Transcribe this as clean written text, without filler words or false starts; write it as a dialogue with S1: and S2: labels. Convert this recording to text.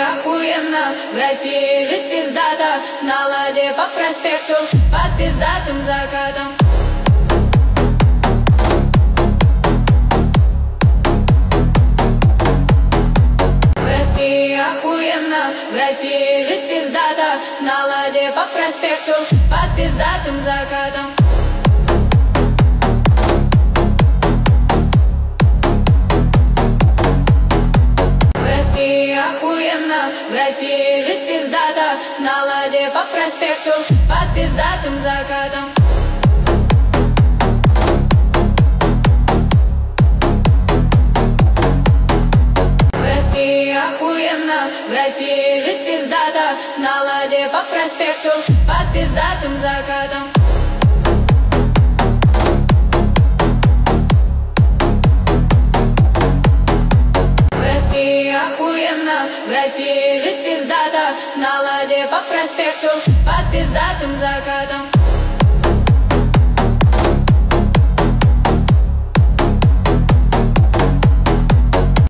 S1: охуенно, в России жить пиздато, на ладе по проспекту, под пиздатым закатом. В России охуенно, в России жить пиздато, на ладе по проспекту, под пиздатым закатом. Охуенно, в России жить пиздато, на ладе по проспекту, под пиздатым закатом. В России охуенно, в России жить пиздато, на ладе по проспекту, под пиздатым закатом. Охуенно, в России жить пиздато, на ладе по проспекту, под пиздатым закатом.